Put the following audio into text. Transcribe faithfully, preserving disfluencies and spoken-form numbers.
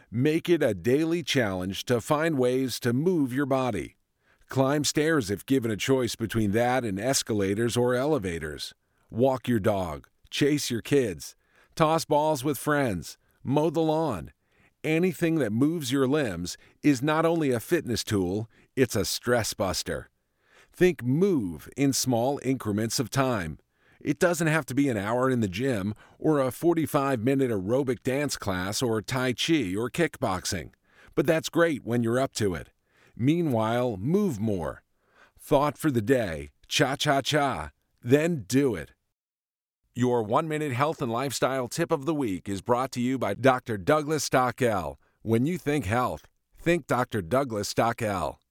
Make it a daily challenge to find ways to move your body. Climb stairs if given a choice between that and escalators or elevators. Walk your dog. Chase your kids. Toss balls with friends. Mow the lawn. Anything that moves your limbs is not only a fitness tool, it's a stress buster. Think move in small increments of time. It doesn't have to be an hour in the gym or a forty-five minute aerobic dance class or Tai Chi or kickboxing. But that's great when you're up to it. Meanwhile, move more. Thought for the day, cha-cha-cha, then do it. Your one-minute health and lifestyle tip of the week is brought to you by Doctor Douglas Stockel. When you think health, think Doctor Douglas Stockel.